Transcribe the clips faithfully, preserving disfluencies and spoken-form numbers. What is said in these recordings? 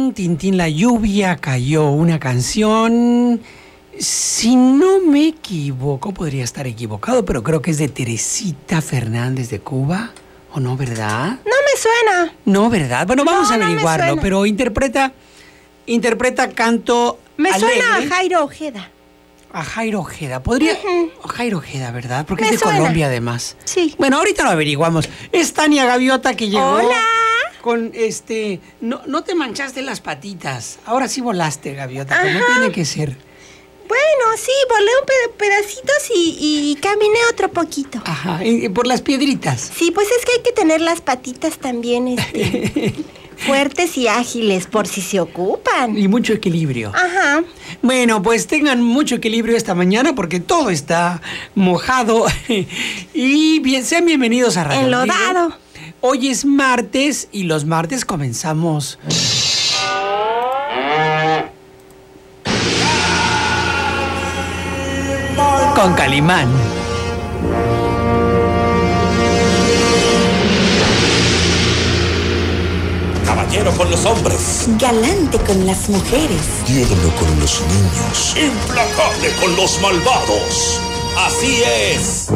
tin, tin, tin, la lluvia cayó, una canción. Si no me equivoco, podría estar equivocado, pero creo que es de Teresita Fernández de Cuba, ¿o no, verdad? No me suena. No, ¿verdad? Bueno, vamos no, a averiguarlo, no me suena. pero interpreta, interpreta canto Me alegre. suena a Jairo Ojeda. A Jairo Ojeda, podría... Uh-huh. a Jairo Ojeda, ¿verdad? Porque Me es de suena. Colombia, además. Sí. Bueno, ahorita lo averiguamos. Es Tania Gaviota que llegó... ¡Hola! Con este... No, no te manchaste las patitas. Ahora sí volaste, Gaviota, como Ajá. tiene que ser. Bueno, sí, volé un ped- pedacitos y, y caminé otro poquito. Ajá, y- y por las piedritas. Sí, pues es que hay que tener las patitas también, este... fuertes y ágiles, por si se ocupan. Y mucho equilibrio. Ajá. Bueno, pues tengan mucho equilibrio esta mañana porque todo está mojado. Y bien, sean bienvenidos a Radio Enlodado. Rodrigo. Hoy es martes y los martes comenzamos... con Calimán. Caballero con los hombres, Galante con las mujeres. Tierno con los niños. implacable con los malvados. Así es.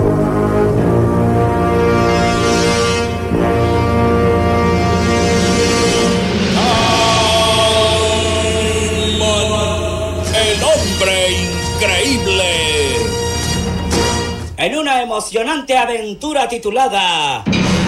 El hombre increíble. En una emocionante aventura titulada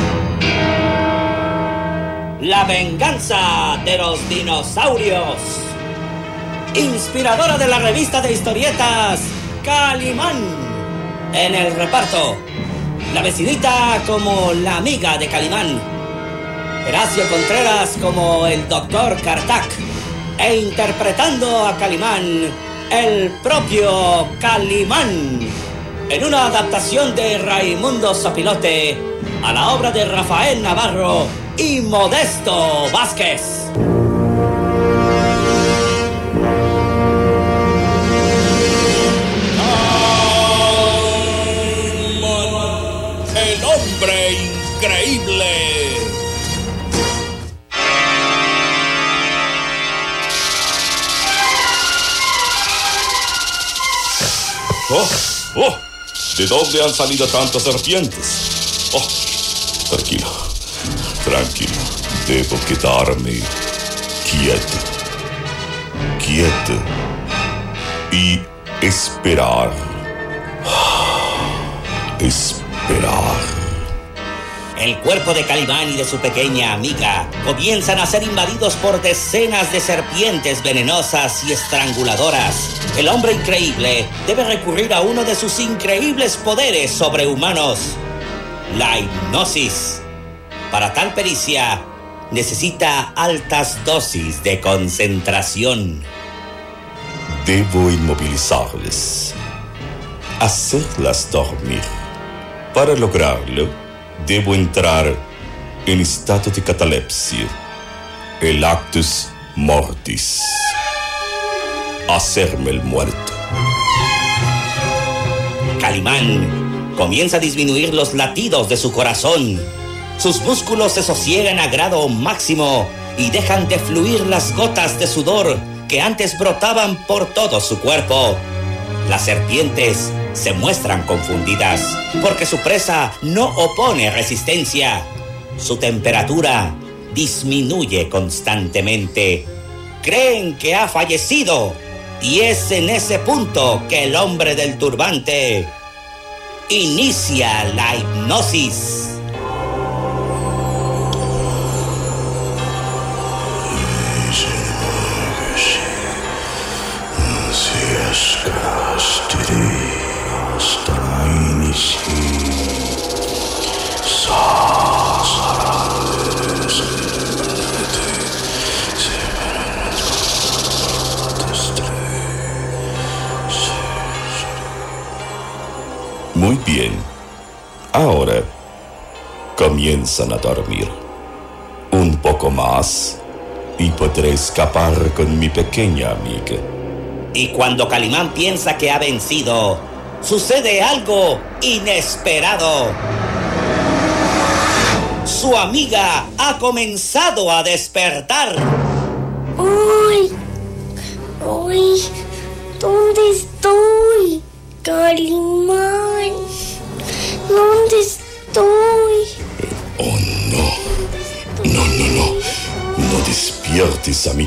La venganza de los dinosaurios, inspiradora de la revista de historietas Calimán. En el reparto, la vecinita como la amiga de Calimán, Horacio Contreras como el doctor Kartak, e interpretando a Calimán, el propio Calimán, en una adaptación de Raimundo Sopilote a la obra de Rafael Navarro y Modesto Vázquez. El hombre increíble. Oh, oh, ¿de dónde han salido tantas serpientes? Oh, tranquilo, tranquilo. Debo quedarme quieto, quieto y esperar. Esperar. El cuerpo de Calimán y de su pequeña amiga comienzan a ser invadidos por decenas de serpientes venenosas y estranguladoras. El hombre increíble debe recurrir a uno de sus increíbles poderes sobrehumanos, la hipnosis. Para tal pericia, necesita altas dosis de concentración. Debo inmovilizarles, hacerlas dormir. Para lograrlo, debo entrar en estado de catalepsia, el actus mortis, hacerme el muerto. Calimán comienza a disminuir los latidos de su corazón. Sus músculos se sosiegan a grado máximo y dejan de fluir las gotas de sudor que antes brotaban por todo su cuerpo. Las serpientes se muestran confundidas porque su presa no opone resistencia. Su temperatura disminuye constantemente. Creen que ha fallecido y es en ese punto que el hombre del turbante inicia la hipnosis. Muy bien. Ahora comienzan a dormir. Un poco más y podré escapar con mi pequeña amiga. Y cuando Calimán piensa que ha vencido, sucede algo inesperado. Su amiga ha comenzado a despertar. ¡Uh!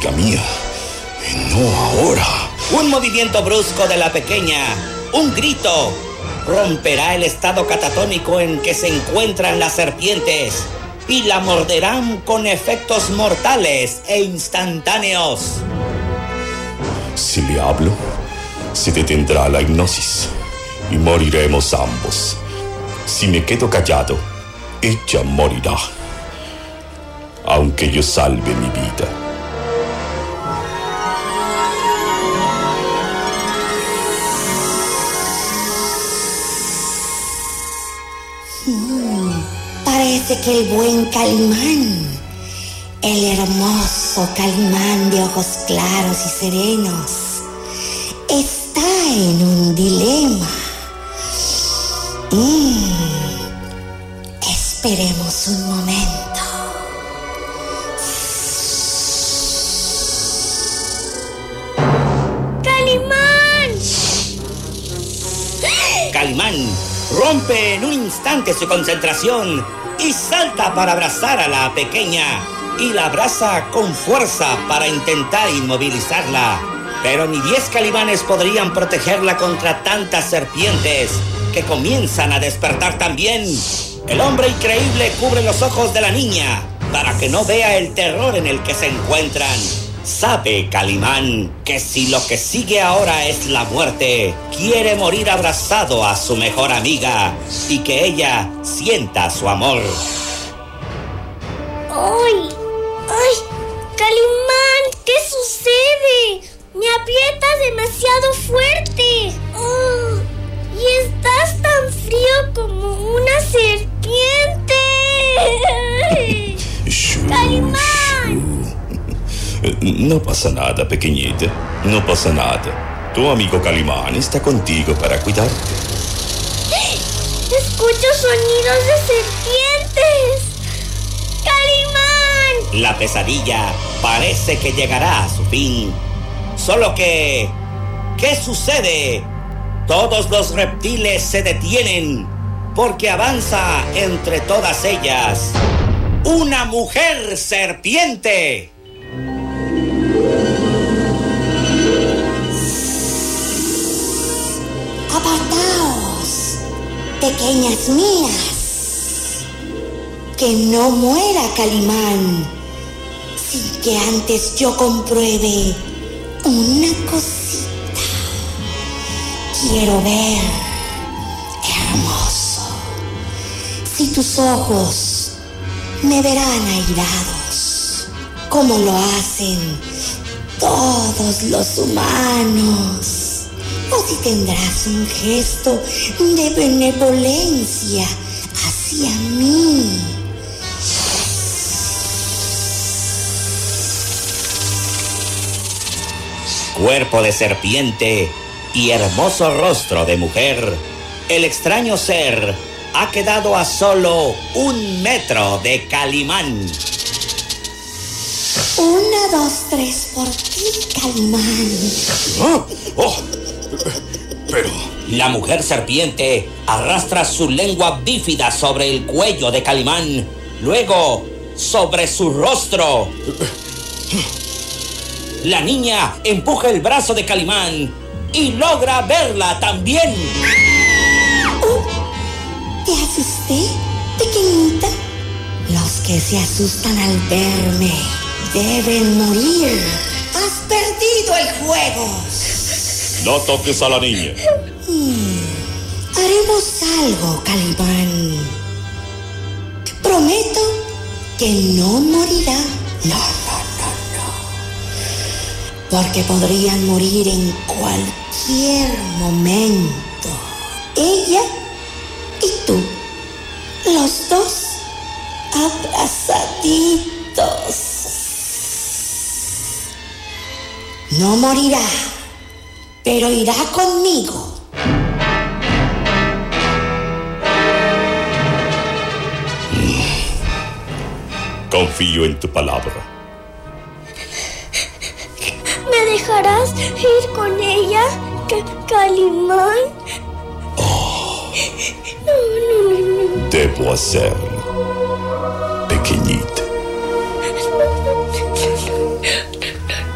amiga mía. No ahora. Un movimiento brusco de la pequeña, un grito, romperá el estado catatónico en que se encuentran las serpientes y la morderán con efectos mortales e instantáneos. Si le hablo, se detendrá la hipnosis y moriremos ambos. Si me quedo callado, ella morirá, aunque yo salve mi vida. Mm, parece que el buen Calimán, el hermoso Calimán de ojos claros y serenos, está en un dilema. Mm, esperemos un momento. ¡Calimán! Calimán rompe en un instante su concentración y salta para abrazar a la pequeña y la abraza con fuerza para intentar inmovilizarla. Pero ni diez calimanes podrían protegerla contra tantas serpientes que comienzan a despertar también. El hombre increíble cubre los ojos de la niña para que no vea el terror en el que se encuentran. Sabe Calimán que si lo que sigue ahora es la muerte, quiere morir abrazado a su mejor amiga y que ella sienta su amor. ¡Ay! ¡Ay! ¡Calimán! ¿Qué sucede? ¡Me aprietas demasiado fuerte! ¡Oh! ¡Y estás tan frío como una serpiente! Shoo, ¡Calimán! shoo. No pasa nada, pequeñita. No pasa nada. Tu amigo Calimán está contigo para cuidarte. ¡Escucho sonidos de serpientes! ¡Calimán! La pesadilla parece que llegará a su fin. Solo que... ¿qué sucede? Todos los reptiles se detienen porque avanza entre todas ellas una mujer serpiente. Apartaos, pequeñas mías, que no muera Calimán sin que antes yo compruebe una cosita. Quiero ver, hermoso, si tus ojos me verán airados, como lo hacen todos los humanos. O si tendrás un gesto de benevolencia hacia mí. Cuerpo de serpiente y hermoso rostro de mujer, el extraño ser ha quedado a solo un metro de Calimán. Una, dos, tres por ti, Calimán. ¿Ah? Oh, pero... La mujer serpiente arrastra su lengua bífida sobre el cuello de Calimán, luego sobre su rostro. La niña empuja el brazo de Calimán y logra verla también. Oh, ¿te asusté, pequeñita? Los que se asustan al verme deben morir. Has perdido el juego. No toques a la niña. Hmm, haremos algo, Calimán. Prometo que no morirá. No, no, no, no. Porque podrían morir en cualquier momento. Ella y tú. Los dos abrazaditos. No morirá, pero irá conmigo. Confío en tu palabra. ¿Me dejarás ir con ella, Ca- Calimán? Oh, No, no, no, no. debo hacerlo, pequeñita.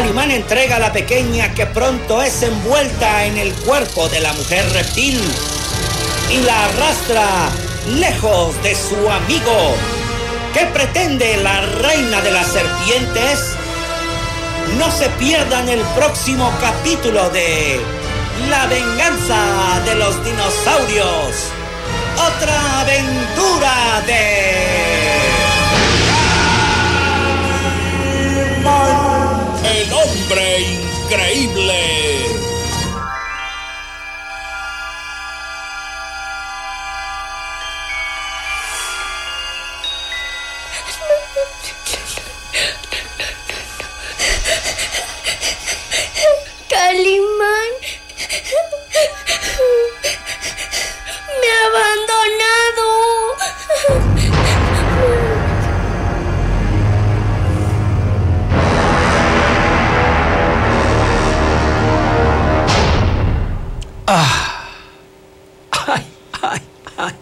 Calimán entrega a la pequeña que pronto es envuelta en el cuerpo de la mujer reptil y la arrastra lejos de su amigo. ¿Qué pretende la reina de las serpientes? No se pierdan el próximo capítulo de La venganza de los dinosaurios. Otra aventura de... El hombre increíble. Calimán me ha abandonado. Ah. Ay, ay, ay.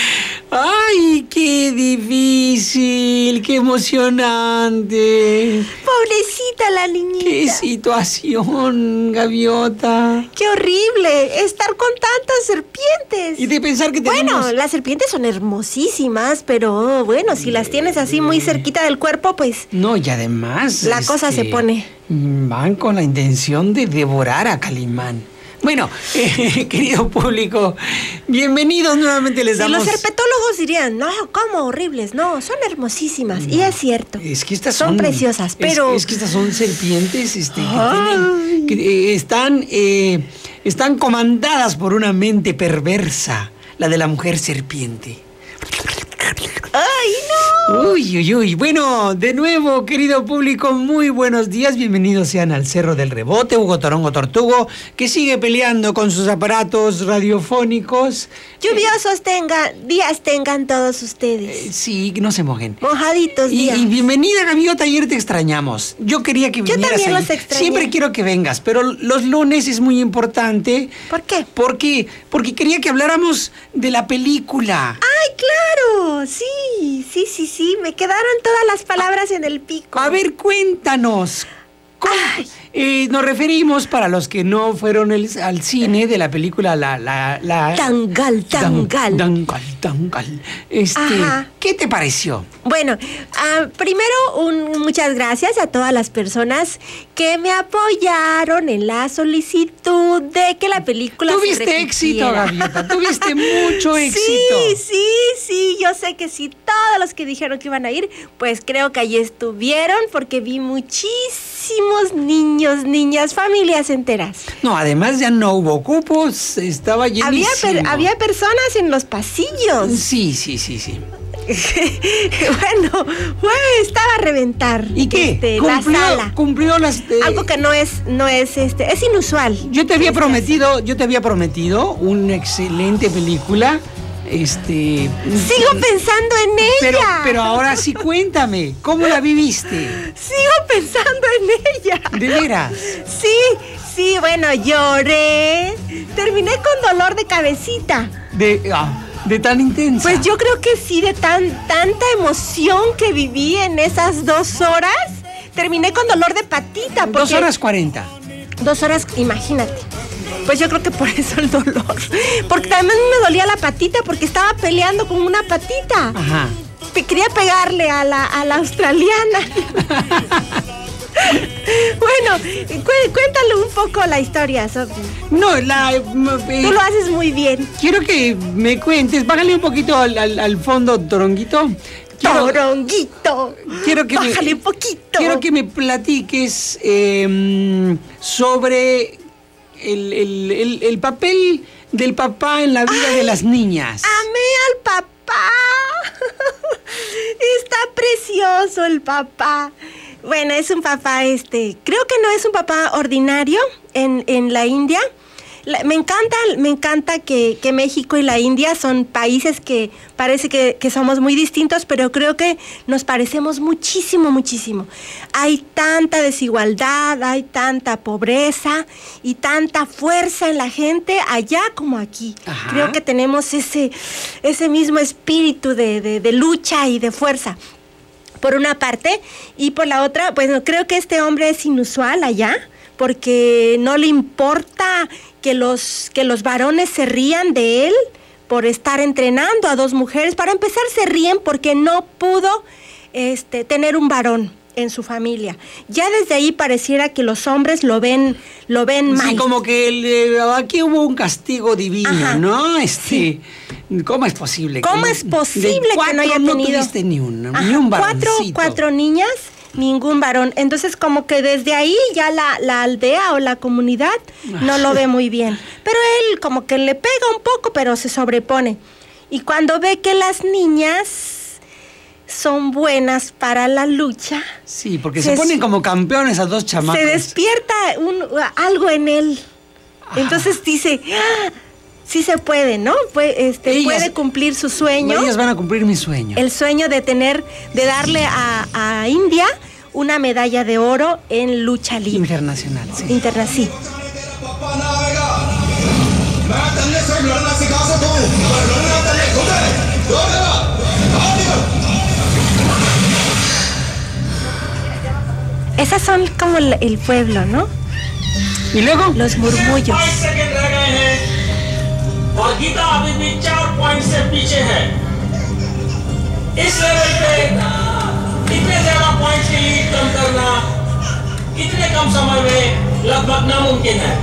Ay, qué difícil, qué emocionante. Pobrecita la niñita. Qué situación, gaviota. ¡Qué horrible! Estar con tantas serpientes. Y de pensar que tenemos... Bueno, las serpientes son hermosísimas, pero bueno, si las tienes así muy cerquita del cuerpo, pues... No, y además... La cosa se pone. Van con la intención de devorar a Calimán. Bueno, eh, querido público, bienvenidos nuevamente. Les Si damos... los herpetólogos dirían, no, ¿cómo horribles? No, son hermosísimas. No, y es cierto. Es que estas son... son... preciosas, es- pero... Es, que estas son serpientes este, que, Ay. tienen, que eh, están, eh, están comandadas por una mente perversa, la de la mujer serpiente. ¡Ay, no! Uy, uy, uy. Bueno, de nuevo, querido público, muy buenos días. Bienvenidos sean al Cerro del Rebote, Hugo Torongo Tortugo, que sigue peleando con sus aparatos radiofónicos. Lluviosos tengan, días tengan todos Eh, ustedes. sí, no se mojen. Mojaditos Y, días. y bienvenida, Gaviota, ayer te extrañamos. Yo quería que Yo vinieras también ahí. los extrañé. Siempre quiero que vengas, pero los lunes es muy importante. ¿Por qué? Porque, porque quería que habláramos de la película. ¡Ay, claro! Sí, sí, sí, sí. Me quedaron todas las palabras en el pico. A ver, cuéntanos. ¿Cómo? Ay. Eh, nos referimos, para los que no fueron el- al cine, de la película La... la, la Tangal, tangal. Dan- Tangal, Tangal. Este, Ajá. ¿qué te pareció? Bueno, ah, primero un, muchas gracias a todas las personas que me apoyaron en la solicitud de que la película se Tuviste éxito, repitiera. Gaviota. Tuviste mucho éxito. Sí, sí, sí, yo sé que sí, todos los que dijeron que iban a ir, pues creo que allí estuvieron porque vi muchísimos niños, niñas, familias enteras. No, además ya no hubo cupos, estaba Había, llenísimo. per- había personas en los pasillos. Sí, sí, sí, sí. Bueno, fue, estaba a reventar. ¿Y qué? este, la cumplió, sala. cumplió las... eh, Algo que no es, no es, este, es inusual. Yo te había Este, prometido, yo te había prometido una excelente película. Este... Sigo pensando en ella. Pero, pero ahora sí cuéntame, ¿cómo la viviste? Sigo pensando en ella. ¿De veras? Sí, sí, bueno, lloré. Terminé con dolor de cabecita. De, ah, de tan intensa. Pues yo creo que sí, de tan, tanta emoción que viví en esas dos horas. Terminé con dolor de patita. Dos porque- horas cuarenta. Dos horas, imagínate. Pues yo creo que por eso el dolor. Porque también me dolía la patita porque estaba peleando con una patita. Ajá. Pe- Quería pegarle a la, a la australiana. Bueno, cu- cuéntale un poco la historia, Sofi. No, la... eh, Tú lo haces muy bien. Quiero que me cuentes, bájale un poquito al, al- al fondo, Toronguito. Quiero, Toronguito. quiero que me- Bájale un poquito. quiero que me platiques eh, sobre el, el- el- el papel del papá en la vida de las niñas. Amé al papá. Está precioso el papá. Bueno, es un papá, este, creo que no es un papá ordinario en, en la India. La- me encanta, me encanta que, que México y la India son países que parece que, que somos muy distintos, pero creo que nos parecemos muchísimo, muchísimo. Hay tanta desigualdad, hay tanta pobreza y tanta fuerza en la gente allá como aquí. Ajá. Creo que tenemos ese, ese mismo espíritu de, de- de lucha y de fuerza. por una parte, y por la otra, pues creo que este hombre es inusual allá, porque no le importa que los, que los varones se rían de él por estar entrenando a dos mujeres. Para empezar, se ríen porque no pudo este, tener un varón en su familia. Ya desde ahí pareciera que los hombres lo ven, lo ven mal. Sí, como que el, eh, aquí hubo un castigo divino, Ajá. ¿no? Este, ¿cómo es posible? ¿Cómo que, es posible de que no haya no tenido? tuviste ni un, Ajá, ni un cuatro, varoncito? cuatro niñas, ningún varón. Entonces, como que desde ahí ya la, la aldea o la comunidad no lo ve muy bien. Pero él como que le pega un poco, pero se sobrepone. Y cuando ve que las niñas son buenas para la lucha, Sí, porque se se, ponen como campeones a dos chamacos. se despierta un, algo en él. Entonces dice, ¡ah! Sí se puede, ¿no? Puede, este, Ellas- puede cumplir su sueño. Ellas van a cumplir mi sueño. El sueño de tener, de darle a, a India una medalla de oro en lucha libre. Internacional, sí. Interna, sí. Esas son como el, el pueblo, ¿no? ¿Y luego? Los murmullos. Second रह गए हैं और गीता अभी भी चार पॉइंट से पीछे है। इस लेवल पे इतने ज्यादा पॉइंट की लीड कम करना इतने कम समय में लगभग नामुमकिन है।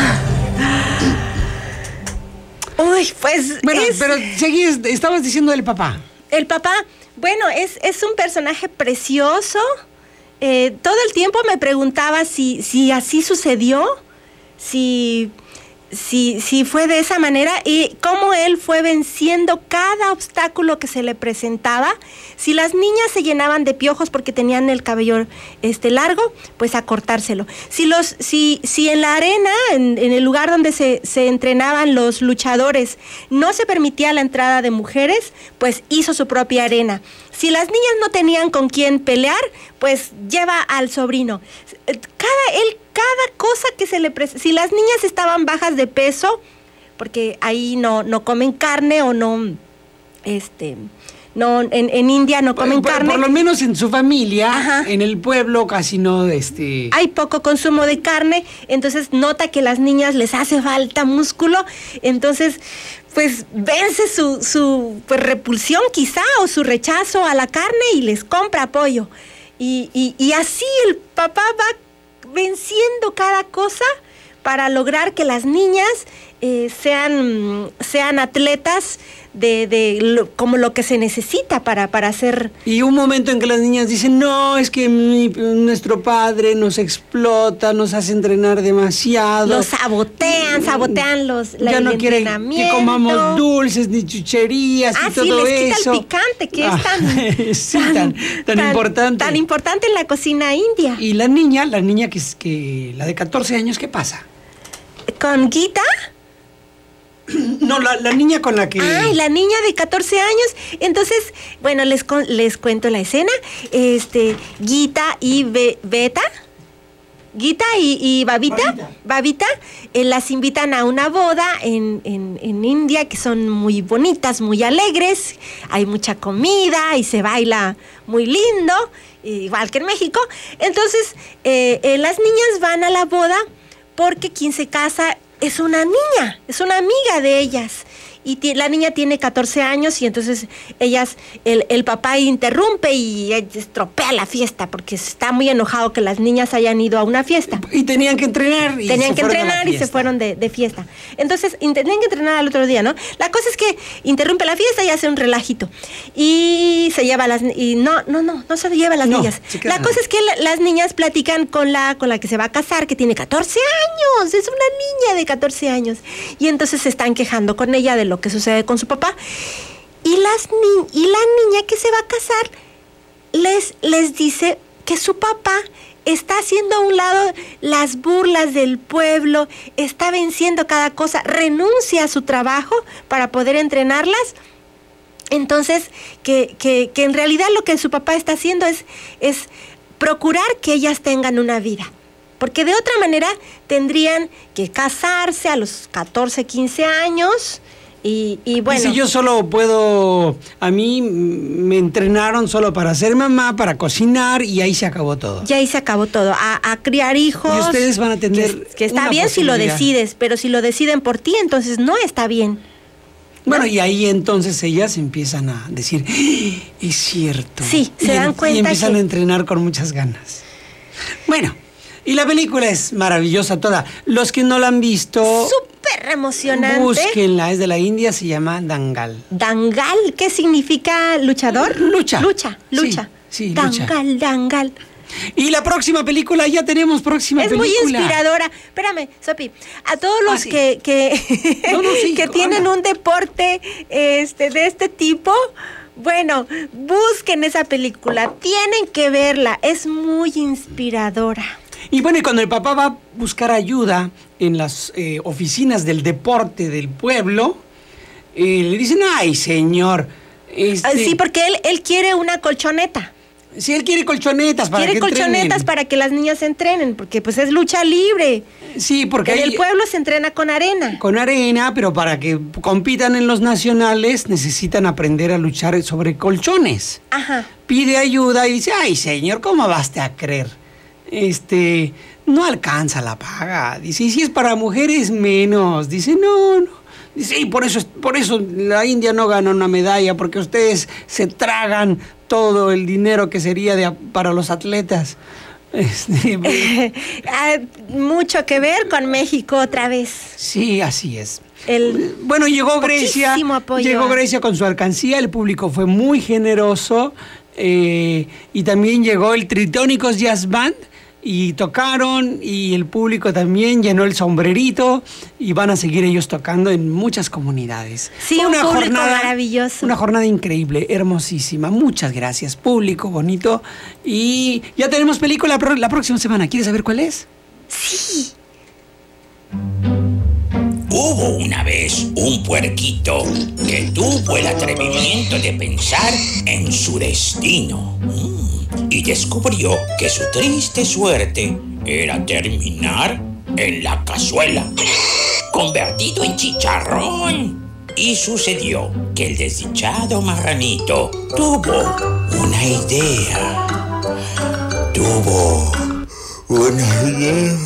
Uy, pues Bueno, es- pero seguís, estabas diciendo del papá. el papá, bueno, es, es un personaje precioso. Eh, todo el tiempo me preguntaba si, si así sucedió, si, si, si fue de esa manera y cómo él fue venciendo cada obstáculo que se le presentaba. Si las niñas se llenaban de piojos porque tenían el cabello este, largo, pues a cortárselo. Si, los, si, si en la arena, en, en el lugar donde se, se entrenaban los luchadores, no se permitía la entrada de mujeres, pues hizo su propia arena. Si las niñas no tenían con quién pelear, pues lleva al sobrino. Cada, él, cada cosa que se le presenta, si las niñas estaban bajas de peso, porque ahí no, no comen carne o no, este, no, en, en India no comen por, carne. Por lo menos en su familia, Ajá. en el pueblo casi no, este... Hay poco consumo de carne, entonces nota que a las niñas les hace falta músculo, entonces pues vence su, su pues, repulsión quizá o su rechazo a la carne y les compra pollo. Y, y, y así el papá va venciendo cada cosa para lograr que las niñas eh, sean, sean atletas de, de lo, como lo que se necesita para, para hacer. Y un momento en que las niñas dicen, no, es que mi- nuestro padre nos explota, nos hace entrenar demasiado. Los sabotean, sabotean los la- ya el no quiere que entrenamiento. comamos dulces ni chucherías Ah, y sí, todo les quita eso. el picante, que Ah, es tan, sí, tan, tan importante. tan importante en la cocina india. Y la niña, la niña que es que la de catorce años, ¿qué pasa? ¿Con Gita? No, la, la niña con la que... Ay, la niña de catorce años. Entonces, bueno, les, con- les cuento la escena. Este, Gita y Be- Beta, Gita y, y Babita, Babita. Babita, eh, las invitan a una boda en, en, en India, que son muy bonitas, muy alegres. Hay mucha comida y se baila muy lindo, igual que en México. Entonces, eh, eh, las niñas van a la boda porque quien se casa es una niña, es una amiga de ellas. Y ti- la niña tiene catorce años y entonces ellas, el, el papá interrumpe y estropea la fiesta porque está muy enojado que las niñas hayan ido a una fiesta. Y tenían que entrenar. Y Tenían se que fueron a la entrenar y se fiesta. fueron de, de fiesta. Entonces, in- tenían que entrenar al otro día, ¿no? La cosa es que interrumpe la fiesta y hace un relajito. Y se lleva a las... Y no, no, no, no se lleva a las No, niñas. se quedan La cosa es que la- las niñas platican con la, con la que se va a casar, que tiene catorce años. Es una niña de catorce años. Y entonces se están quejando con ella de lo que sucede con su papá. Y, las ni- y la niña que se va a casar les, les dice que su papá está haciendo a un lado las burlas del pueblo, está venciendo cada cosa, renuncia a su trabajo para poder entrenarlas. Entonces, que, que, que en realidad lo que su papá está haciendo es, es procurar que ellas tengan una vida. Porque de otra manera tendrían que casarse a los catorce, quince años, Y, y bueno. Dice, yo solo puedo, a mí me entrenaron solo para ser mamá, para cocinar y ahí se acabó todo. Y ahí se acabó todo, a, a criar hijos. Y ustedes van a tener Que, que está una bien si lo posibilidad. decides, pero si lo deciden por ti, entonces no está bien. Bueno, ¿no? y ahí entonces ellas empiezan a decir, ¡Ah! Es cierto. Sí, se y dan en- cuenta Y empiezan que- a entrenar con muchas ganas. Bueno, y la película es maravillosa toda. Los que no la han visto, Súper emocionante. búsquenla, es de la India, se llama Dangal. Dangal, ¿qué significa luchador? Lucha. Lucha, lucha. Sí, sí, lucha. Dangal, dangal. Y la próxima película, ya tenemos próxima Es película. muy inspiradora. Espérame, Sopi, a todos los Ah, sí. que, que, No, no, sí, que tienen habla. un deporte este, de este tipo, bueno, busquen esa película, tienen que verla, es muy inspiradora. Y bueno, y cuando el papá va a buscar ayuda en las eh, oficinas del deporte del pueblo, eh, le dicen, ay, señor. Este, Ah, Sí, porque él, él quiere una colchoneta. si él quiere colchonetas para quiere que colchonetas entrenen. para que las niñas se entrenen, porque pues es lucha libre. Sí, porque En hay- el pueblo se entrena con arena. con arena, pero para que compitan en los nacionales necesitan aprender a luchar sobre colchones. Ajá. Pide ayuda y dice, ay, señor, ¿cómo vas a creer? Este, no alcanza la paga. Dice, y si es para mujeres, menos. Dice, no, no. Dice, y por eso, es- por eso la India no gana una medalla, porque ustedes se tragan todo el dinero que sería de, para los atletas. Este, Ah, mucho que ver con México otra vez. sí, así es. El, Bueno, llegó Grecia, Poquísimo apoyo. llegó Grecia con su alcancía, el público fue muy generoso eh, y también llegó el Tritónicos Jazz Band y tocaron y el público también llenó el sombrerito y van a seguir ellos tocando en muchas comunidades. Sí, Fue un público maravilloso. Una jornada increíble, hermosísima. Muchas gracias, público bonito. Y ya tenemos película pro- la próxima semana. ¿Quieres saber cuál es? sí. Hubo una vez un puerquito que tuvo el atrevimiento de pensar en su destino mm, y descubrió que su triste suerte era terminar en la cazuela, convertido en chicharrón. Y sucedió que el desdichado marranito tuvo una idea. Tuvo una idea.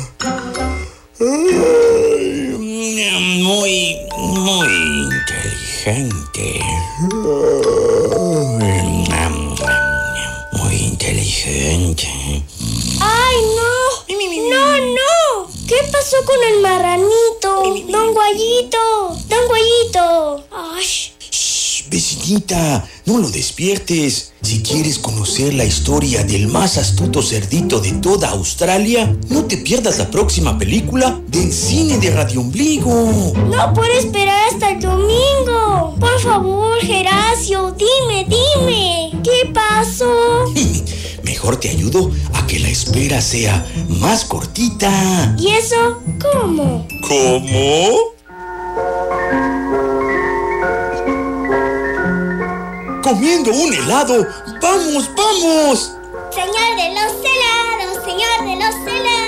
Muy, muy inteligente. Muy inteligente. ¡Ay, no! ¡No, no! ¿Qué pasó con el marranito? ¡Don Guayito! ¡Don Guayito! ¡Ay! Shh, vecinita, no lo despiertes. Si quieres conocer la historia del más astuto cerdito de toda Australia, no te pierdas la próxima película del cine de Radio Ombligo. ¡No puedo esperar hasta el domingo! Por favor, Geracio, dime, dime. ¿Qué pasó? Mejor te ayudo a que la espera sea más cortita. ¿Y eso cómo? ¿Cómo? Comiendo un helado. ¡Vamos, vamos! Señor de los helados, señor de los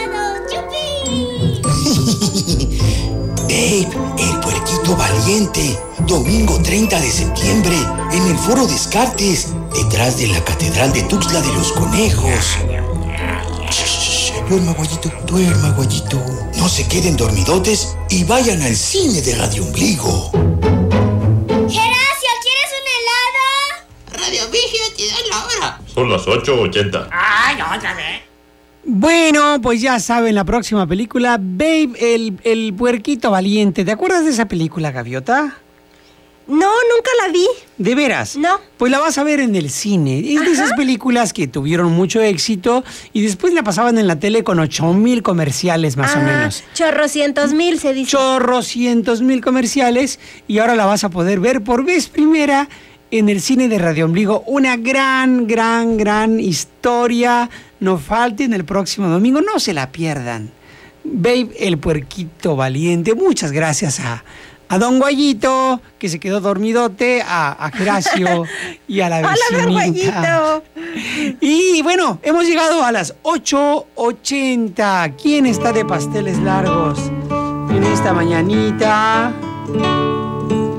helados, ¡yupi! Babe, el puerquito valiente. Domingo treinta de septiembre, en el Foro Descartes, detrás de la Catedral de Tuxtla de los Conejos. Shh, duerma, Guayito, duerma, Guayito. No se queden dormidotes y vayan al cine de Radio Ombligo. Geracio, ¿quieres un helado? Radio Vigio te da la hora. Son las ocho ochenta. Ay, otra vez. Bueno, pues ya saben, la próxima película, Babe, el, el puerquito valiente. ¿Te acuerdas de esa película, Gaviota? No, nunca la vi. ¿De veras? No. Pues la vas a ver en el cine. Es de Ajá. esas películas que tuvieron mucho éxito y después la pasaban en la tele con ocho mil comerciales más o Ah, menos. chorrocientos mil se dice. Chorrocientos mil comerciales y ahora la vas a poder ver por vez primera en el cine de Radio Ombligo. Una gran, gran, gran historia. No falten el próximo domingo, no se la pierdan. Babe, el puerquito valiente. Muchas gracias a, a Don Guayito, que se quedó dormidote, a, a Geracio y a la Hola, Don vecinita. Guayito. Y bueno, hemos llegado a las ocho ochenta. ¿Quién está de pasteles largos en esta mañanita?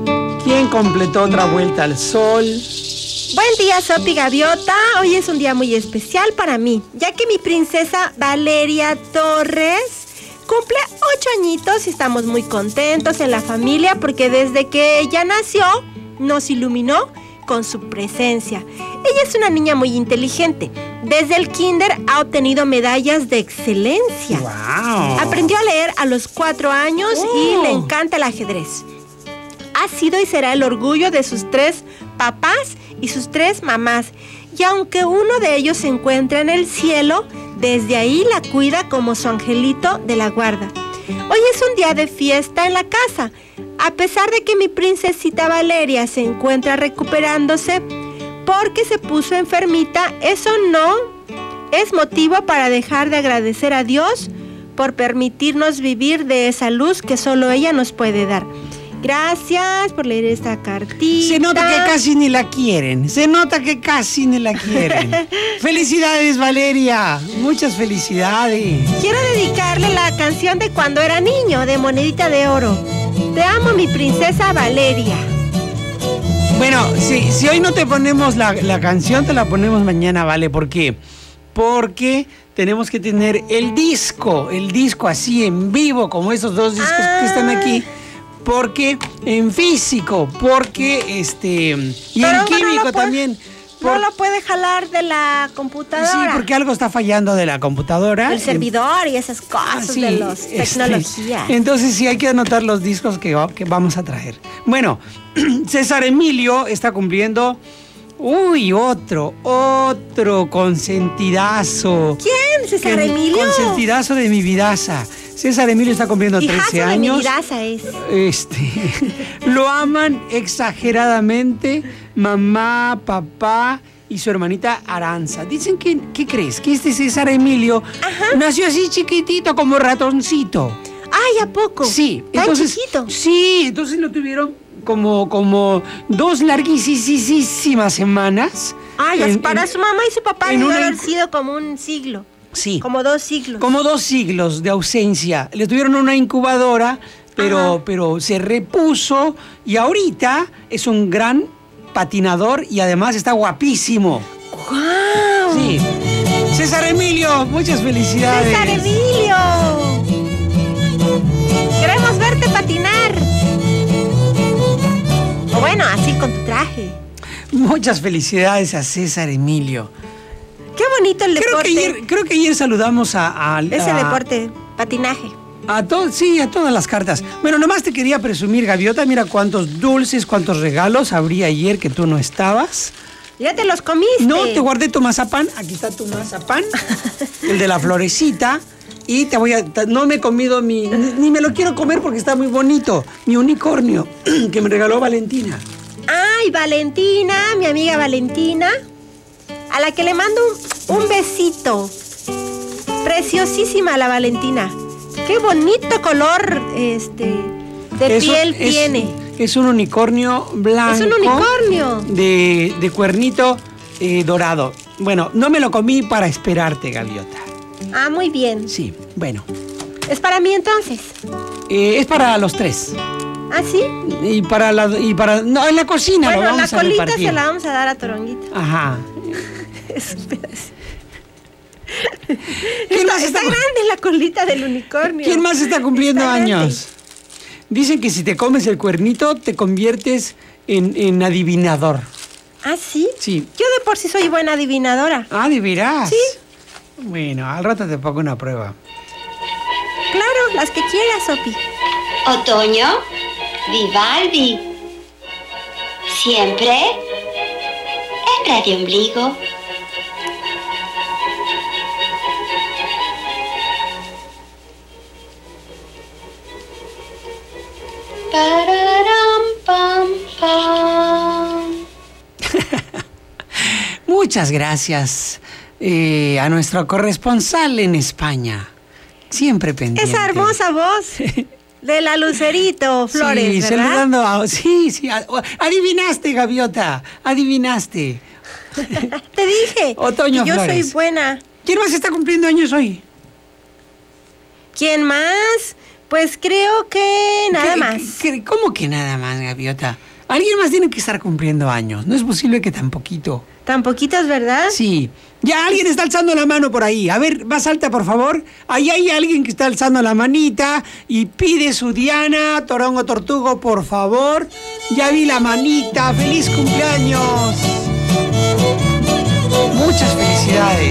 también completó otra vuelta al sol. Buen día, Sopi Gaviota. Hoy es un día muy especial para mí, ya que mi princesa Valeria Torres cumple ocho añitos y estamos muy contentos en la familia porque desde que ella nació nos iluminó con su presencia. Ella es una niña muy inteligente. Desde el kinder ha obtenido medallas de excelencia. ¡Wow! Aprendió a leer a los cuatro años Oh. y le encanta el ajedrez. Ha sido y será el orgullo de sus tres papás y sus tres mamás. Y aunque uno de ellos se encuentra en el cielo, desde ahí la cuida como su angelito de la guarda. Hoy es un día de fiesta en la casa. A pesar de que mi princesita Valeria se encuentra recuperándose porque se puso enfermita, eso no es motivo para dejar de agradecer a Dios por permitirnos vivir de esa luz que solo ella nos puede dar. Gracias por leer esta cartita. Se nota que casi ni la quieren. Se nota que casi ni la quieren. Felicidades, Valeria. Muchas felicidades. Quiero dedicarle la canción de cuando era niño, de Monedita de Oro. Te amo, mi princesa Valeria. Bueno, si, si hoy no te ponemos la, la canción, te la ponemos mañana, ¿vale? ¿Por qué? Porque tenemos que tener el disco, el disco así en vivo, como esos dos discos ah. que están aquí. Porque en físico, porque este y Pero en químico no puede, también. Por, no lo puede jalar de la computadora. Sí, porque algo está fallando de la computadora. El servidor y esas cosas ah, sí, de las este, tecnologías. Entonces sí hay que anotar los discos que, que vamos a traer. Bueno, César Emilio está cumpliendo. Uy, otro, otro consentidazo. ¿Quién? ¿César Emilio? Consentidazo de mi vidaza. César Emilio está cumpliendo trece años. Es. Este, lo aman exageradamente mamá, papá y su hermanita Aranza. Dicen que, ¿qué crees? Que este César Emilio Ajá. nació así chiquitito como ratoncito. Ay, ¿a poco? Sí. ¿Tan entonces, chiquito? Sí, entonces lo tuvieron como, como dos larguísimas semanas. Ay, en, para en, su mamá y su papá debe haber sido como un siglo. Sí. Como dos siglos. Como dos siglos de ausencia. Le tuvieron una incubadora, pero, pero se repuso y ahorita es un gran patinador y además está guapísimo. ¡Guau! Sí. César Emilio, muchas felicidades. César Emilio. Queremos verte patinar. O bueno, así con tu traje. Muchas felicidades a César Emilio. Qué bonito el creo deporte. Que ayer, creo que ayer saludamos a... a Ese a, deporte, patinaje. A to, sí, a todas las cartas. Bueno, nomás te quería presumir, Gaviota. Mira cuántos dulces, cuántos regalos habría ayer que tú no estabas. Ya te los comiste. No, te guardé tu mazapán. Aquí está tu mazapán. El de la florecita. Y te voy a... No me he comido mi... Ni, ni me lo quiero comer porque está muy bonito. Mi unicornio que me regaló Valentina. Ay, Valentina, mi amiga Valentina. A la que le mando un, un besito. Preciosísima la Valentina. Qué bonito color este de es piel un, es, tiene. Es un unicornio blanco. Es un unicornio. De, de cuernito eh, dorado. Bueno, no me lo comí para esperarte, Gaviota. Ah, muy bien. Sí, bueno. ¿Es para mí entonces? Eh, es para los tres. ¿Ah, sí? Y para la... Y para, no, en la cocina bueno, lo vamos la a colita repartir. Se la vamos a dar a Toronguito. Ajá. Es un pedazo. Está, está, está grande la colita del unicornio. ¿Quién más está cumpliendo está años? Grande. Dicen que si te comes el cuernito te conviertes en, en adivinador. ¿Ah, sí? Sí. Yo de por sí soy buena adivinadora. Ah, ¿de veras? Sí. Bueno, al rato te pongo una prueba. Claro, las que quieras, Sopi. Otoño, Vivaldi. Siempre en Radio Ombligo. Pararam, pam, pam. Muchas gracias eh, a nuestro corresponsal en España. Siempre pendiente. Esa hermosa voz de la Lucerito Flores, sí, ¿verdad? Saludando a, sí, sí. Adivinaste, Gaviota. Adivinaste. Te dije. Otoño que yo Flores. soy buena. ¿Quién más está cumpliendo años hoy? ¿Quién más? Pues creo que nada ¿Qué, más. qué, ¿Cómo que nada más, Gaviota? Alguien más tiene que estar cumpliendo años. No es posible que tan poquito. ¿Tan poquitos, verdad? Sí. Ya alguien está alzando la mano por ahí. A ver, más alta, por favor. Ahí hay alguien que está alzando la manita y pide su Diana, Torongo Tortugo, por favor. Ya vi la manita. ¡Feliz cumpleaños! Muchas felicidades.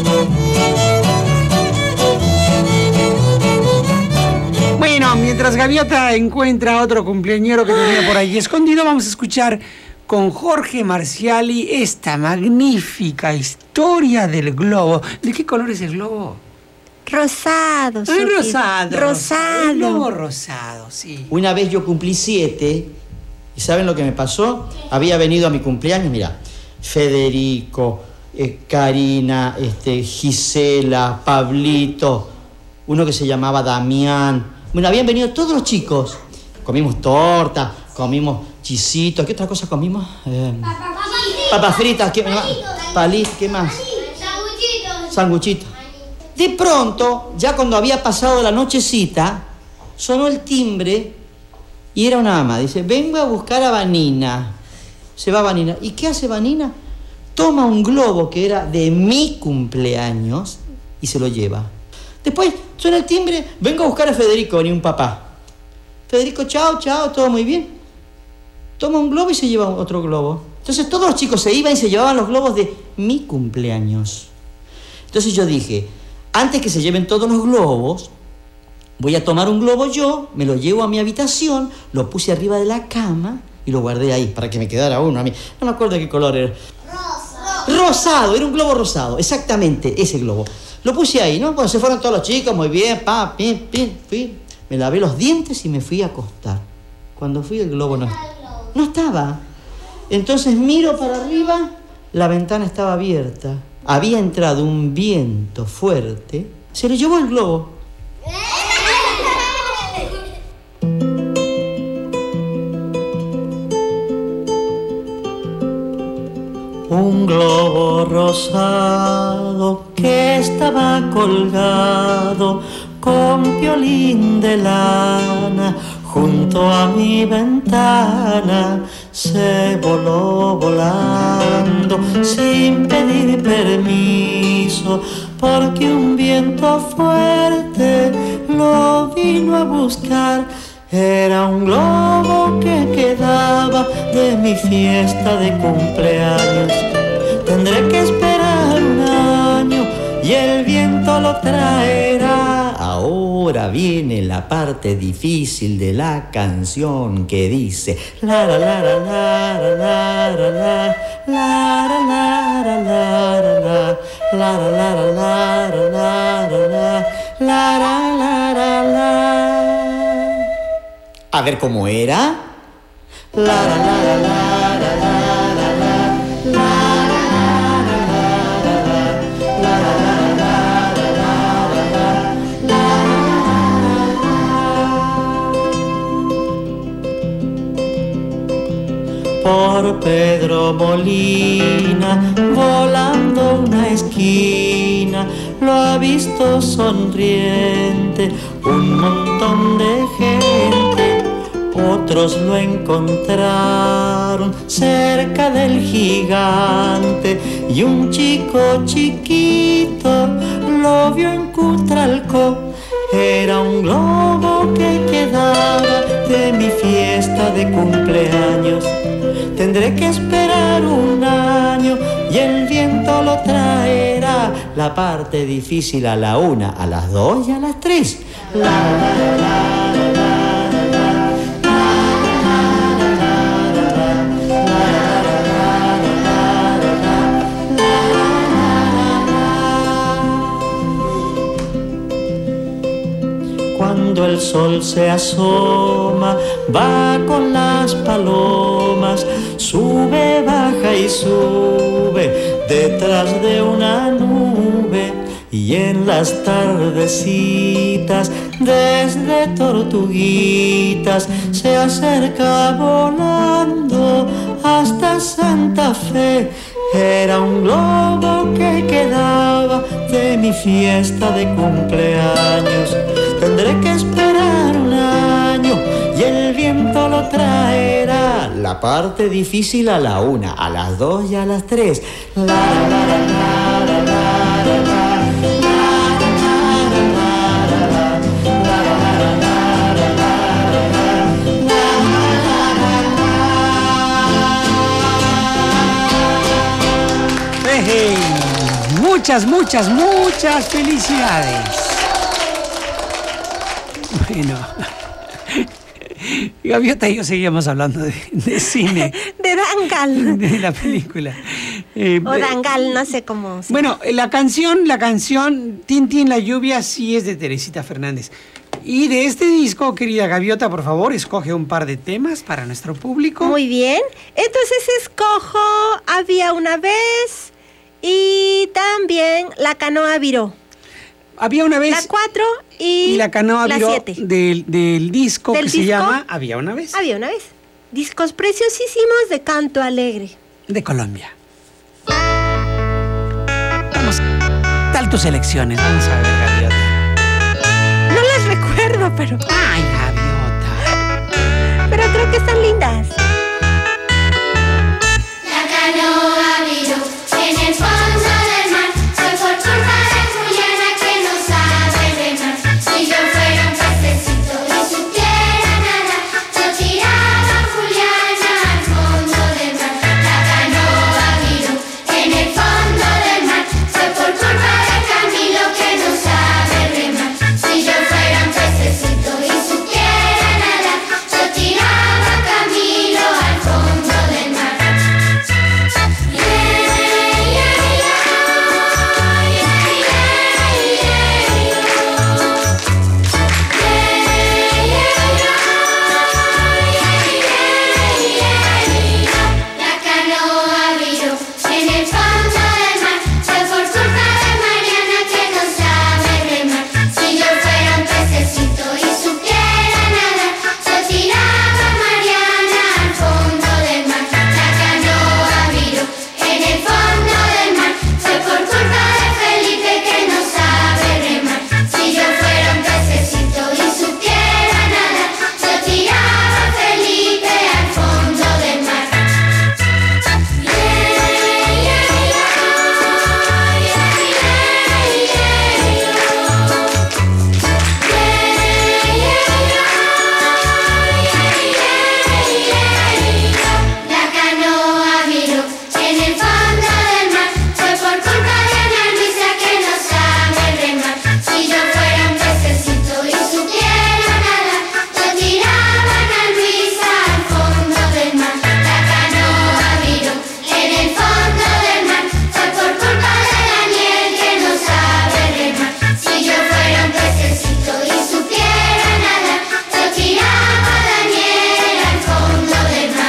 Bueno, mientras Gaviota encuentra otro cumpleañero que tenía por ahí escondido, vamos a escuchar con Jorge Marciali esta magnífica historia del globo. ¿De qué color es el globo? Rosado. Ah, Sofi. rosado. Rosado. El globo rosado, sí. Una vez yo cumplí siete, ¿y saben lo que me pasó? Había venido a mi cumpleaños, mira, Federico, eh, Karina, este, Gisela, Pablito, uno que se llamaba Damián. Bueno, habían venido todos los chicos. Comimos torta, comimos chisitos. ¿Qué otra cosa comimos? Eh, papas fritas. ¿Qué más? Palit, ¿qué más? Sanguchitos. Sanguchitos. De pronto, ya cuando había pasado la nochecita, sonó el timbre y era una ama. Dice, vengo a buscar a Vanina. Se va Vanina. ¿Y qué hace Vanina? Toma un globo que era de mi cumpleaños y se lo lleva. Después suena el timbre, vengo a buscar a Federico, venía un papá. Federico, chao, chao, todo muy bien. Toma un globo y se lleva otro globo. Entonces todos los chicos se iban y se llevaban los globos de mi cumpleaños. Entonces yo dije, antes que se lleven todos los globos, voy a tomar un globo yo, me lo llevo a mi habitación, lo puse arriba de la cama y lo guardé ahí para que me quedara uno a mí. No me acuerdo de qué color era. Rosado. Rosado, era un globo rosado, exactamente, ese globo. Lo puse ahí, ¿no? Cuando se fueron todos los chicos, muy bien, pa, pim, pim, fui. Me lavé los dientes y me fui a acostar. Cuando fui, el globo no, no estaba. Entonces miro para arriba, la ventana estaba abierta. Había entrado un viento fuerte, se le llevó el globo. Un globo rosado que estaba colgado con piolín de lana junto a mi ventana, se voló volando sin pedir permiso, porque un viento fuerte lo vino a buscar. Era un globo que quedaba de mi fiesta de cumpleaños. Tendré que esperar un año y el viento lo traerá. Ahora viene la parte difícil de la canción que dice la la la la la la la la la la la la la la la la. A ver cómo era. La la la la la la la la la. Por Pedro Molina, volando una esquina, lo ha visto sonriente un montón de gente. Otros lo encontraron cerca del gigante y un chico chiquito lo vio en Cutralcó. Era un globo que quedaba de mi fiesta de cumpleaños. Tendré que esperar un año y el viento lo traerá. La parte difícil a la una, a las dos y a las tres. La, la, la, la, la. Cuando el sol se asoma, va con las palomas, sube, baja y sube detrás de una nube. Y en las tardecitas, desde Tortuguitas, se acerca volando hasta Santa Fe. Era un globo que quedaba de mi fiesta de cumpleaños. Tendré que esperar un año y el viento lo traerá. La parte difícil a la una, a las dos y a las tres. La, la, la, la, la, la, la, la. Hey, muchas, muchas, muchas felicidades. Bueno, Gaviota y yo seguíamos hablando de, de cine. De Dangal. De la película. Eh, o Dangal, no sé cómo. Se bueno, la canción, la canción Tintín la lluvia sí es de Teresita Fernández. Y de este disco, querida Gaviota, por favor, escoge un par de temas para nuestro público. Muy bien. Entonces escojo Había una vez y también La canoa viró. Había una vez. La cuatro y, y la canoa la viró siete. Del, del disco ¿Del que disco? se llama Había una vez. Había una vez. Discos preciosísimos de canto alegre. De Colombia. Vamos, tal tus elecciones. Vamos a ver, Gaviota. No las recuerdo, pero... Ay, Gaviota. Pero creo que están lindas. La canoa viró en el fondo del mar. Fue por culpa de Juliana que no sabe remar. Si yo fuera un pececito y supiera nadar, yo tiraba a Juliana al fondo del mar. La canoa viró en el fondo del mar. Fue por culpa de Camilo que no sabe remar. Si yo fuera un pececito y supiera nadar, yo tiraba a Camilo al fondo del mar. La canoa viró en el fondo del mar. Fue por culpa de Mariana que no sabe remar. Si yo fuera un pececito y supiera nadar, yo tiraba a Mariana al fondo del mar. La canoa viró en el fondo del mar. Fue por culpa de Felipe que no sabe remar. Si yo fuera un pececito y supiera nadar, yo tiraba a Felipe al fondo del mar. La canoa viró en el fondo del mar. Fue por culpa de Ana Luisa que no sabe remar. Si yo fuera un pececito y supiera nadar, yo tiraba a Ana Luisa al fondo del mar. La canoa viró en el fondo del mar. Fue por culpa de Daniel que no sabe remar. Si yo fuera un pececito y supiera nadar, yo tiraba a Daniel al fondo del mar.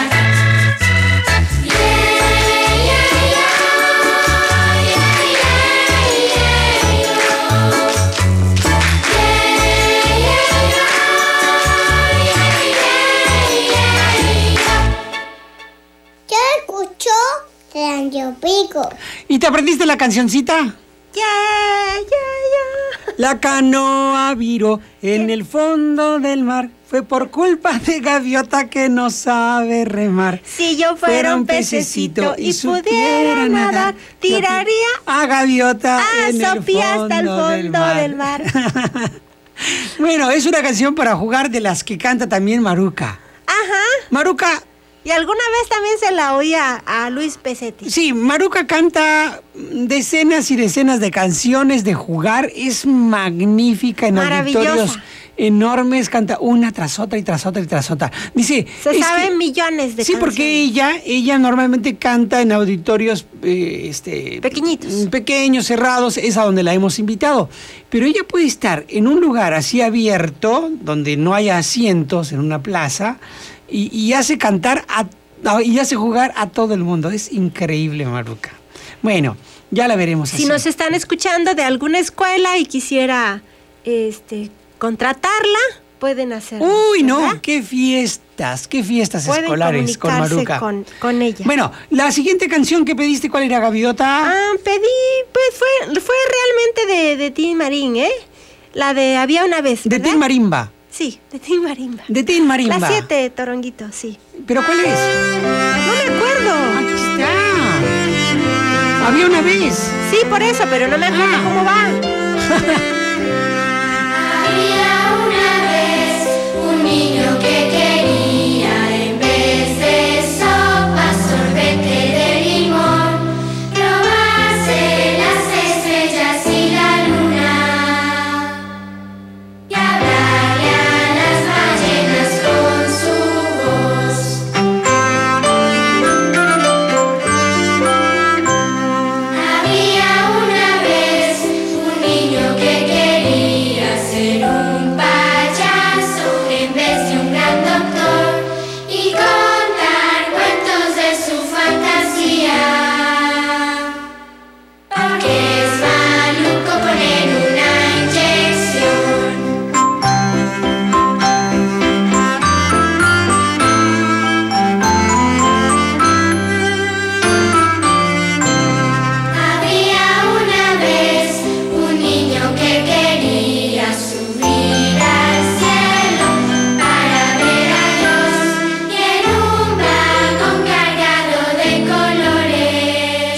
Yo escucho Radio Pico. ¿Y te aprendiste la cancioncita? Ya, ya, ya. La canoa viró en el fondo del mar. Fue por culpa de Gaviota que no sabe remar. Si yo fuera un pececito y pudiera nadar, tiraría a Gaviota a en el Sofía hasta el fondo fondo del mar. Bueno, es una canción para jugar de las que canta también Maruca. Ajá. Maruca. Y alguna vez también se la oía a Luis Pesetti. Sí, Maruca canta decenas y decenas de canciones de jugar. Es magnífica en auditorios enormes. Canta una tras otra y tras otra y tras otra. Dice... Se saben millones de sí, canciones. Sí, porque ella, ella normalmente canta en auditorios eh, este, pequeñitos. Pequeños, cerrados. Es a donde la hemos invitado. Pero ella puede estar en un lugar así abierto, donde no haya asientos, en una plaza... Y, y hace cantar a, y hace jugar a todo el mundo. Es increíble, Maruca. Bueno, ya la veremos así. Si nos están escuchando de alguna escuela y quisiera este, contratarla, pueden hacerlo. Uy, ¿verdad? No, qué fiestas, qué fiestas pueden escolares con Maruca. Con, con ella. Bueno, la siguiente canción que pediste, ¿cuál era, Gaviota? Ah, pedí, pues fue, fue realmente de, de Tin Marín, ¿eh? La de Había una vez, ¿verdad? De Tin Marimba. Sí, de Tin Marimba. De Tin Marimba. La siete, Toronguito, sí. ¿Pero cuál es? No me acuerdo. Aquí está. Había una vez. Sí, por eso, pero no me acuerdo ah. cómo va. Había una vez un niño que quería, en vez de sopa, sorbete de limón, probarse las estrellas y la luna, y hablarle a las ballenas con su voz. Había una vez un niño que quería ser un payaso en vez de un gran doctor y contar cuentos de su fantasía. Porque es maluco poner una inyección. Había una vez un niño que quería subir al cielo para ver a Dios, y en un vagón cargado de colores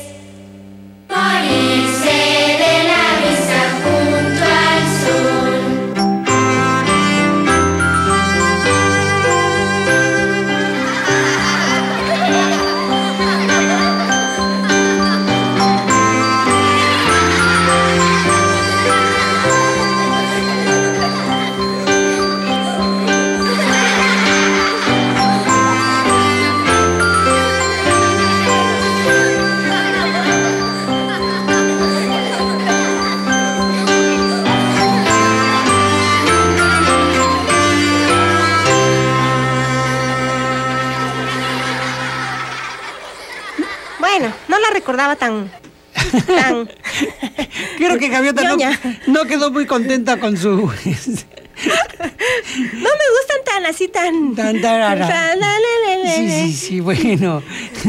morirse de la brisa junto al sol. Bueno, no la recordaba tan... tan... Creo que Gaviota no, ñoña. no quedó muy contenta con su... No me gustan tan así, tan... Tan tarara. tan- la, la, la, la, Sí, la. sí, sí, bueno.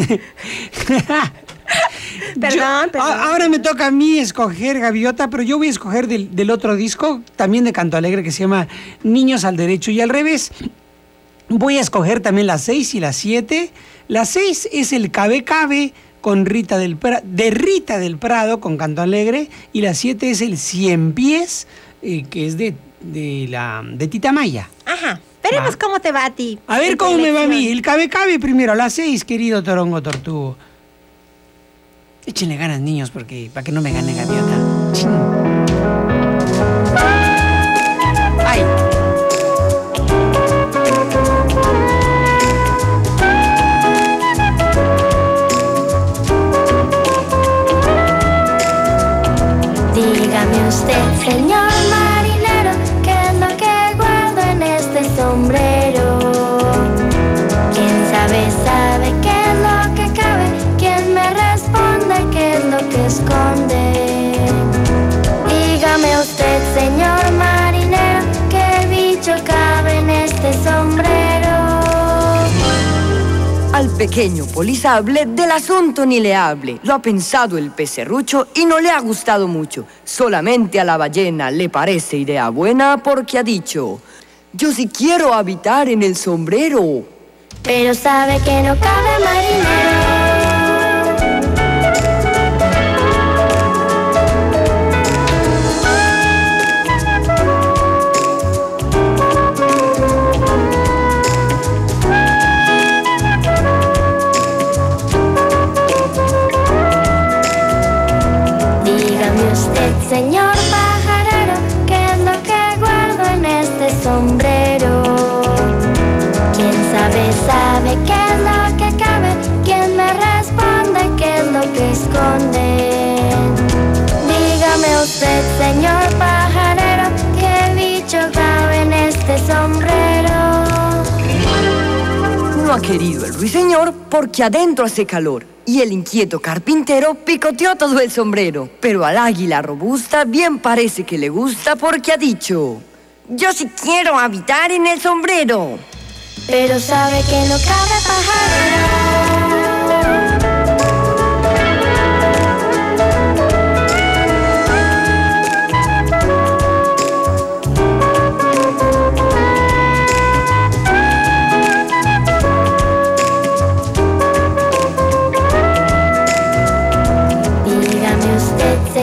Perdón, Yo- perdón. a- Ahora me toca a mí escoger, Gaviota, pero yo voy a escoger del, del otro disco, también de Canto Alegre, que se llama Niños al Derecho y al Revés. Voy a escoger también las seis y las siete. La seis es el Cabe Cabe con Rita del Pra- de Rita del Prado con Canto Alegre, y la siete es el Cien Pies, eh, que es de, de, la, de Tita Maya. Ajá, veremos Va. cómo te va a ti. A ver en tu cómo me va a mí. elección. El Cabe Cabe primero, la seis, querido Torongo Tortugo. Échenle ganas, niños, porque para que no me gane Gaviota. Chin. ¡Ay! Dígame usted, señor marinero, ¿qué es lo que guardo en este sombrero? ¿Quién sabe, sabe qué es lo que cabe? ¿Quién me responde qué es lo que esconde? Dígame usted, señor marinero, ¿qué bicho cabe en este sombrero? Al pequeño polizable del asunto ni le hable. Lo ha pensado el pecerrucho y no le ha gustado mucho. Solamente a la ballena le parece idea buena porque ha dicho: yo sí quiero habitar en el sombrero. Pero sabe que no cabe marinero. Dígame usted, señor pajarero, ¿qué es lo que guardo en este sombrero? ¿Quién sabe, sabe qué es lo que cabe? ¿Quién me responde qué es lo que esconde? Dígame usted, señor pajarero, ¿qué bicho cabe en este sombrero? No ha querido el ruiseñor porque adentro hace calor. Y el inquieto carpintero picoteó todo el sombrero. Pero al águila robusta bien parece que le gusta porque ha dicho: yo sí quiero habitar en el sombrero. Pero sabe que no cabe pajarero.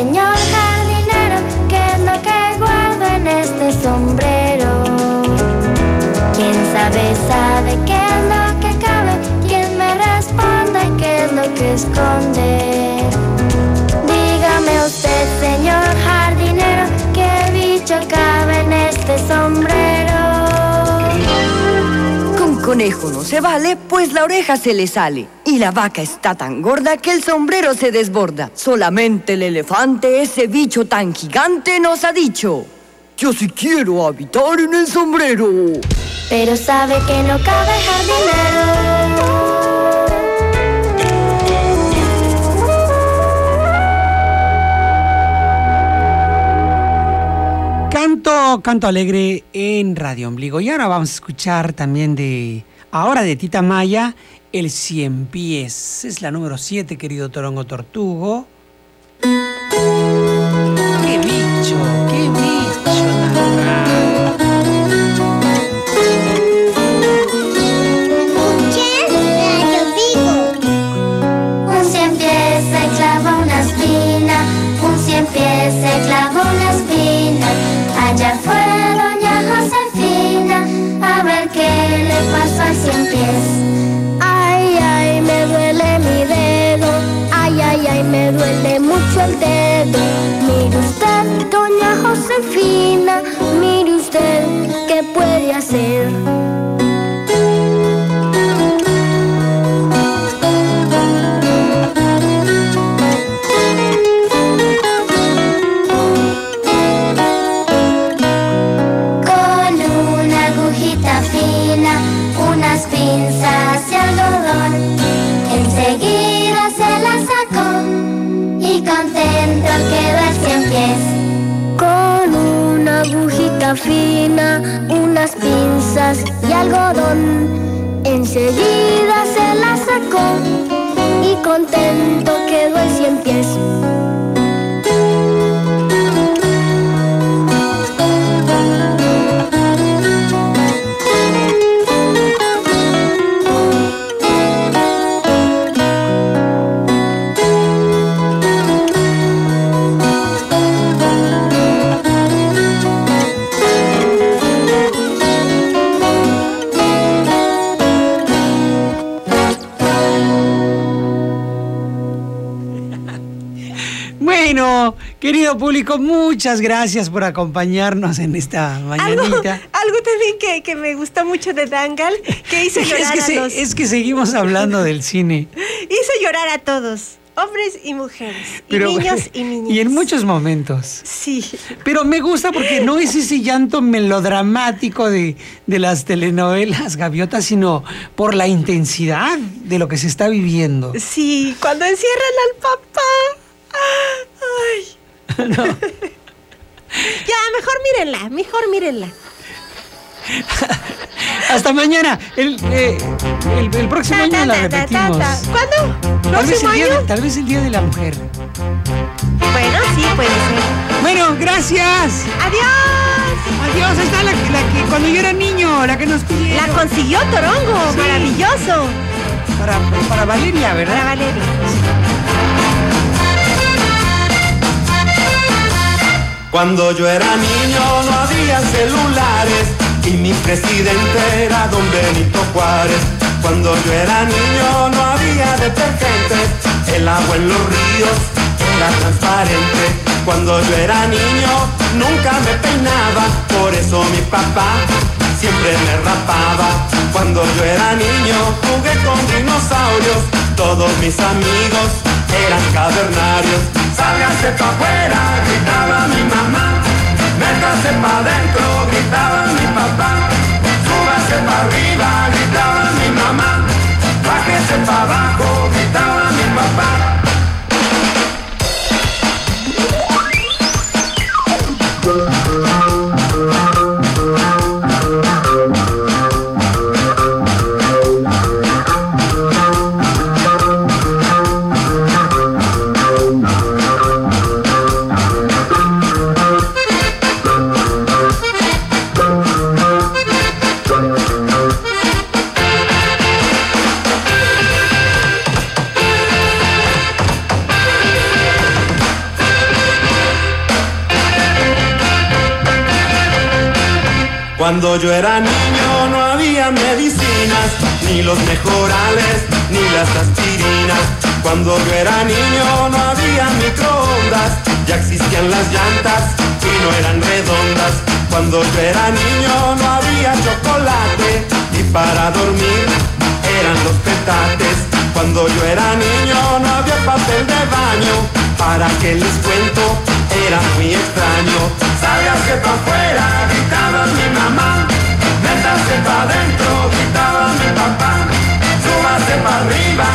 señor jardinero, ¿qué es lo que guardo en este sombrero? ¿Quién sabe, sabe qué es lo que cabe? ¿Quién me responde qué es lo que esconde? Dígame usted, señor jardinero, ¿qué bicho cabe en este sombrero? Con conejo no se vale, pues la oreja se le sale. Y la vaca está tan gorda que el sombrero se desborda. Solamente el elefante, ese bicho tan gigante, nos ha dicho: yo sí quiero habitar en el sombrero. Pero sabe que no cabe jardinero. Canto, canto alegre en Radio Ombligo. Y ahora vamos a escuchar también de, ahora de Tita Maya, El Cien Pies. Es la número siete, querido Torongo Tortugo. ¡Qué bicho! ¡Qué bicho tan raro! Un cien pies se clava una espina, un cien pies se clava una espina. Allá fue doña Josefina a ver qué le pasó al cien pies. Ay, ay, me duele mi dedo, ay, ay, ay, me duele mucho el dedo. Mire usted, doña Josefina, mire usted, ¿qué puede hacer? Unas pinzas y algodón, enseguida se las sacó y contento quedó el cien pies. Con una agujita fina, unas pinzas y algodón, enseguida se las sacó y contento quedó el cien pies. Bueno, querido público, muchas gracias por acompañarnos en esta mañanita. Algo, algo también que, que me gustó mucho de Dangal, que hizo llorar es que a se, los... Es que seguimos hablando del cine. Hizo llorar a todos, hombres y mujeres, Pero, y niños y niñas. Y en muchos momentos. Sí. Pero me gusta porque no es ese llanto melodramático de, de las telenovelas gaviotas, sino por la intensidad de lo que se está viviendo. Sí, cuando encierran al papá. Ay. No. Ya, mejor mírenla, mejor mírenla. Hasta mañana. El, eh, el, el próximo Ta, ta, año la ta, ta, repetimos. ta, ta. ¿Cuándo? Tal vez, ¿Próximo el día año? de, tal vez el Día de la Mujer. Bueno, sí, puede ser. Bueno, gracias. Adiós. Adiós. Ahí está la, la que cuando yo era niño, la que nos pidieron. La consiguió Torongo, Sí. maravilloso. Para, para Valeria, ¿verdad? Para Valeria. Cuando yo era niño no había celulares y mi presidente era don Benito Juárez. Cuando yo era niño no había detergentes, el agua en los ríos era transparente. Cuando yo era niño nunca me peinaba, por eso mi papá siempre me rapaba. Cuando yo era niño jugué con dinosaurios, todos mis amigos eran cavernarios. Sálgase pa' afuera, gritaba mi mamá. Métase pa' adentro, gritaba mi papá. Súbase pa' arriba, gritaba mi mamá. Bájese pa' abajo, gritaba mi papá. Cuando yo era niño no había medicinas, ni los mejorales, ni las aspirinas. Cuando yo era niño no había microondas, ya existían las llantas y no eran redondas. Cuando yo era niño no había chocolate, y para dormir eran los petates. Cuando yo era niño no había papel de baño, para que les cuento, era muy extraño. Sálgase pa' afuera, gritaba mi mamá. Métase pa' adentro, gritaba mi papá. Súbase pa' arriba,